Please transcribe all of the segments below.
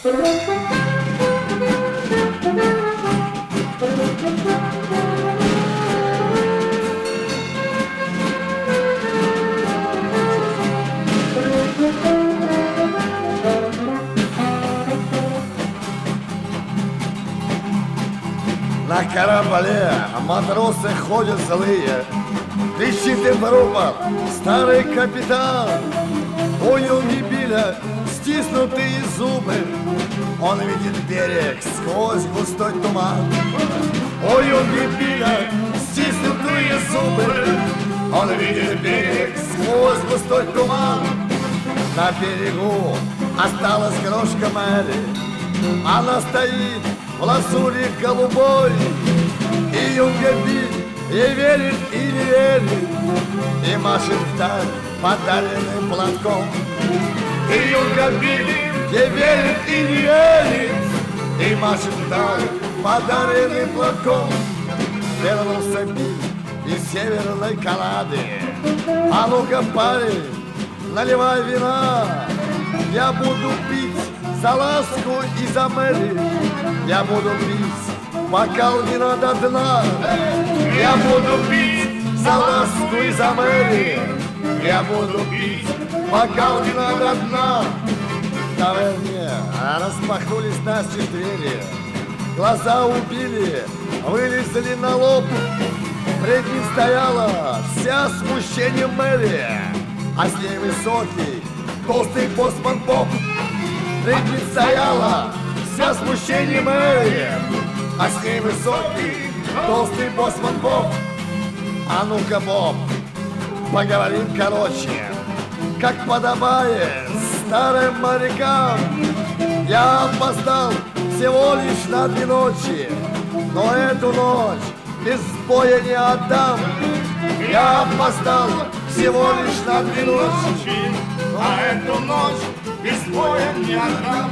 На корабле матросы ходят злые, кричит им в рупор старый капитан. У юнги Биля стиснутые зубы, он видит берег сквозь густой туман. У юнги Биля стиснутые зубы, он видит берег сквозь густой туман. На берегу осталась крошка Мэри, она стоит в лазури голубой, и юнга Биль ей верит и не верит, и машет вдаль подаренным платком. И юнга Биль ей верит и не верит, и машет вдаль подаренным платком. Вернулся Биль из Северной Канады. А ну-ка, парень, наливай вина, я буду пить за ласку и за Мэри. Я буду пить бокал вина до дна. Я буду пить за ласку и за Мэри. Я буду пить бокал вина до дна. В таверне распахнулись настежь двери, глаза убили, вылезли на лоб. Пред ним стояла вся смущение Мэри, а с ней высокий, толстый боссман Боб. Пред ним стояла вся смущение Мэри, а с ней высокий, толстый боссман Боб. А ну-ка, Боб, поговорим короче, как подобает старым морякам. Я опоздал всего лишь на 2 ночи, но эту ночь без боя не отдам. Я опоздал всего лишь на 2 ночи, а эту ночь без боя не отдам.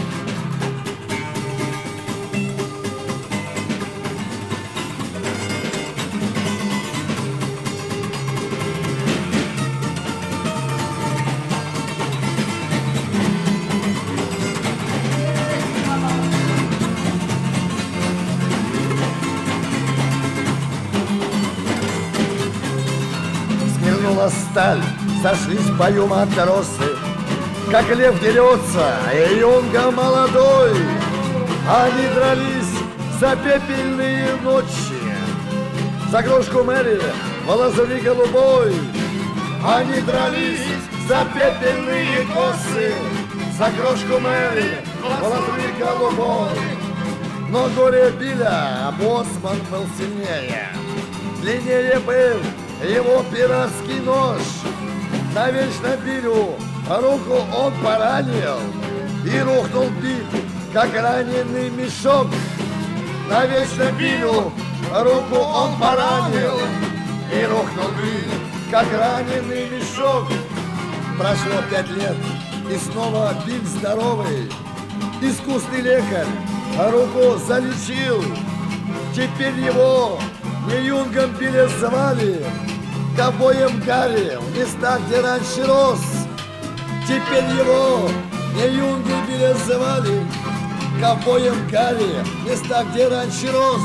Свернула сталь, сошлись в бою матросы, как лев дерется, и юнга молодой. Они дрались за пепельные ночи, за крошку Мэри в лазури голубой. Они дрались за пепельные косы, за крошку Мэри в лазури голубой. Но горе Биля боссман был сильнее, длиннее был его пиратский нож. Навечно Билю руку он поранил, и рухнул Биль, как раненый мешок. Навечно Билю руку он поранил, и рухнул Биль, как раненый мешок. Прошло 5 лет, и снова Биль здоровый. Искусный лекарь руку залечил. Теперь его не юнгом Биля звали, ковбоем Гарри в местах, где раньше рос. Теперь его не юнгом Биля звали, ковбоем Гарри в местах, где раньше рос.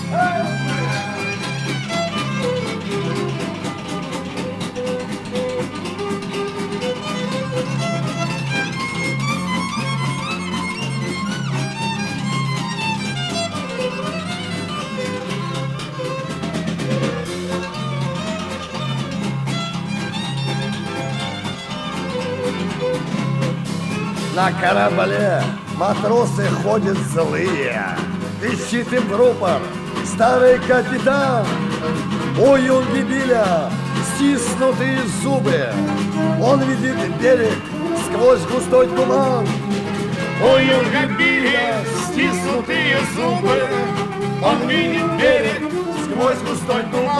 На корабле матросы ходят злые, кричит им в рупор старый капитан. У юнги Биля стиснутые зубы, он видит берег сквозь густой туман. У юнги Биля стиснутые зубы, он видит берег сквозь густой туман.